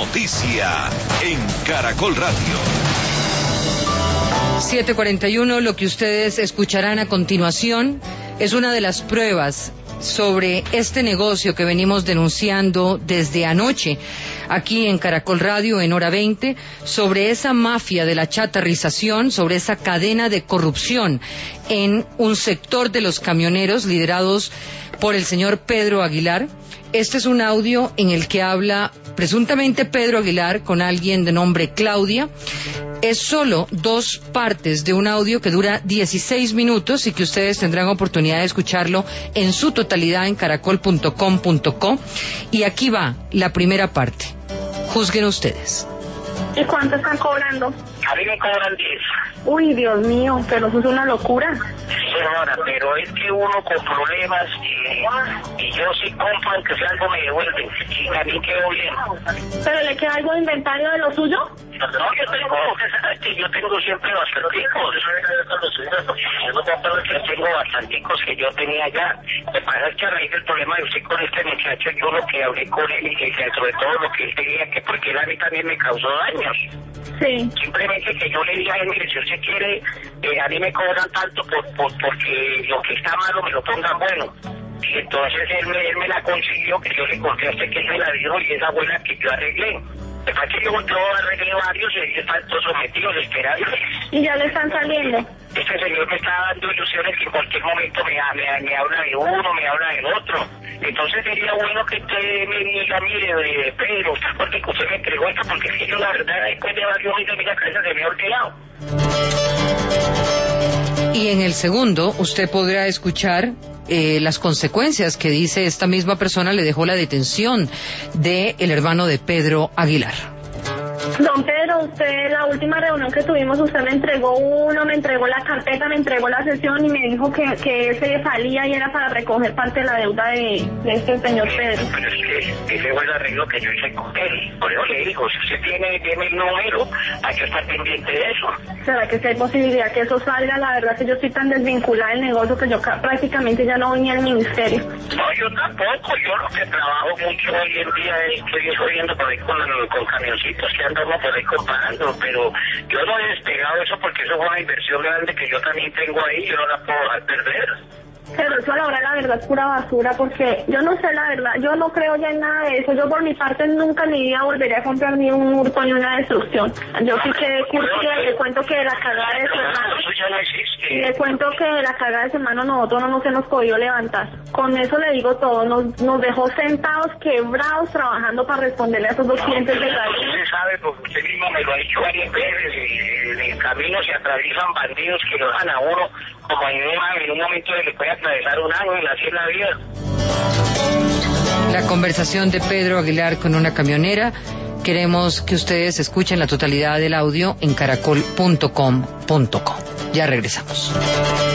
noticia en Caracol Radio. 7:41, lo que ustedes escucharán a continuación es una de las pruebas sobre este negocio que venimos denunciando desde anoche aquí en Caracol Radio en Hora 20, sobre esa mafia de la chatarrización, sobre esa cadena de corrupción en un sector de los camioneros liderados por el señor Pedro Aguilar. Este es un audio en el que habla presuntamente Pedro Aguilar con alguien de nombre Claudia. Es solo dos partes de un audio que dura 16 minutos y que ustedes tendrán oportunidad de escucharlo en su totalidad en caracol.com.co. Y aquí va la primera parte. Juzguen ustedes. ¿Y cuánto están cobrando? A mí me cobran 10. Uy, Dios mío, pero eso es una locura. Señora, pero es que uno con problemas y yo sí compro, aunque sea algo me devuelven. Y también quedó bien. ¿Pero le queda algo de inventario de lo suyo? No, yo tengo siempre bastanticos. Yo tengo bastanticos que yo tenía ya. Lo que pasa es que a raíz del problema de usted con este muchacho, yo lo que hablé con él y que sobre todo lo que él tenía, que porque él a mí también me causó daños. Sí. Simplemente que yo le dije a él, mire, si usted quiere, a mí me cobran tanto porque lo que está malo me lo pongan bueno. Y entonces él me la consiguió, que yo le conté a usted que él me la dio y esa buena que yo arreglé. De verdad que yo arreglé varios y ellos están todos sometidos, esperando. ¿Y ya le están saliendo? Este señor me está dando ilusiones que en cualquier momento me habla de uno, me habla del otro. Entonces sería bueno que usted me diga, mire, Pedro, porque usted me entregó esto, porque es que yo la verdad después de varios meses de la cabeza se me ha olvidado. Y en el segundo, usted podrá escuchar las consecuencias que dice esta misma persona le dejó la detención del hermano de Pedro Aguilar. Don Pedro, usted, la última reunión que tuvimos, usted me entregó me entregó la carpeta, me entregó la sesión y me dijo que ese salía y era para recoger parte de la deuda de este señor Pedro. Pero es que ese fue el arreglo que yo hice con él. Por eso le digo, si usted tiene el número, hay que estar pendiente de eso. ¿Será que sí hay posibilidad que eso salga? La verdad que yo estoy tan desvinculada del negocio que yo prácticamente ya no voy ni al ministerio. No, yo tampoco. Yo lo que trabajo mucho hoy en día es que yo estoy viendo por ahí con camioncitos que andan por ahí comprando, pero yo no he despegado eso porque eso fue una inversión grande que yo también tengo ahí, yo no la puedo dejar perder. Pero eso a la hora la verdad es pura basura, porque yo no sé la verdad, yo no creo ya en nada de eso. Yo por mi parte nunca en mi vida volvería a comprar ni un hurto ni una destrucción. Yo sí quedé curtida y le cuento que la cagada de su hermano, eso ya no existe. y le cuento que la cagada de su hermano nosotros no se nos podió levantar. Con eso le digo todo, nos dejó sentados, quebrados, trabajando para responderle a esos dos clientes de la vida. Usted sabe, porque usted mismo me lo ha dicho varias veces, y en el camino se atraviesan bandidos que lo dejan a uno como en un momento le puede atravesar un ángel así en la vida. La conversación de Pedro Aguilar con una camionera. Queremos que ustedes escuchen la totalidad del audio en caracol.com.co. Ya regresamos.